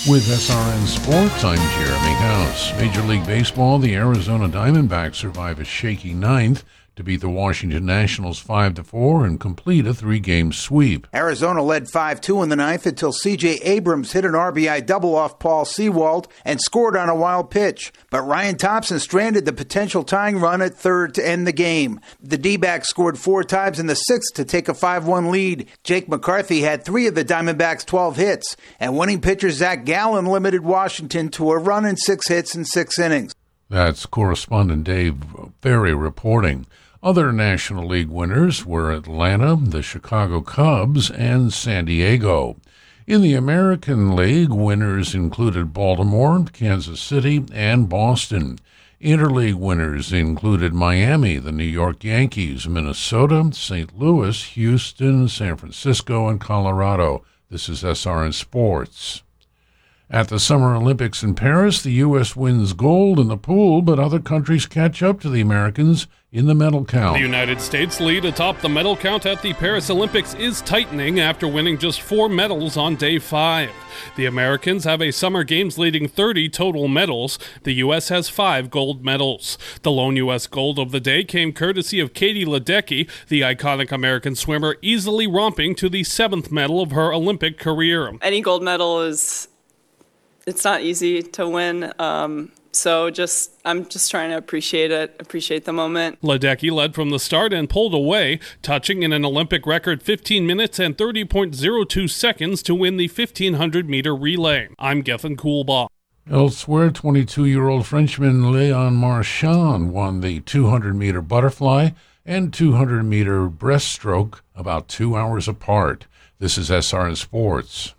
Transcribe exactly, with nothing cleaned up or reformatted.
With S R N Sports, I'm Jeremy House. Major League Baseball, the Arizona Diamondbacks survive a shaky ninth to beat the Washington Nationals five to four and complete a three-game sweep. Arizona led five two in the ninth until C J Abrams hit an R B I double off Paul Sewald and scored on a wild pitch. But Ryan Thompson stranded the potential tying run at third to end the game. The D-backs scored four times in the sixth to take a five one lead. Jake McCarthy had three of the Diamondbacks' twelve hits, and winning pitcher Zach Gallen limited Washington to a run and six hits in six innings. That's correspondent Dave Ferry reporting. Other National League winners were Atlanta, the Chicago Cubs, and San Diego. In the American League, winners included Baltimore, Kansas City, and Boston. Interleague winners included Miami, the New York Yankees, Minnesota, Saint Louis, Houston, San Francisco, and Colorado. This is S R N Sports. At the Summer Olympics in Paris, the U S wins gold in the pool, but other countries catch up to the Americans in the medal count. The United States lead atop the medal count at the Paris Olympics is tightening after winning just four medals on day five. The Americans have a Summer Games leading thirty total medals. The U S has five gold medals. The lone U S gold of the day came courtesy of Katie Ledecky, the iconic American swimmer, easily romping to the seventh medal of her Olympic career. Any gold medal is... It's not easy to win, um, so just I'm just trying to appreciate it, appreciate the moment. Ledecky led from the start and pulled away, touching in an Olympic record fifteen minutes and thirty point oh two seconds to win the fifteen hundred meter relay. I'm Gethin Coolbaugh. Elsewhere, twenty-two-year-old Frenchman Leon Marchand won the two hundred meter butterfly and two hundred meter breaststroke about two hours apart. This is S R N Sports.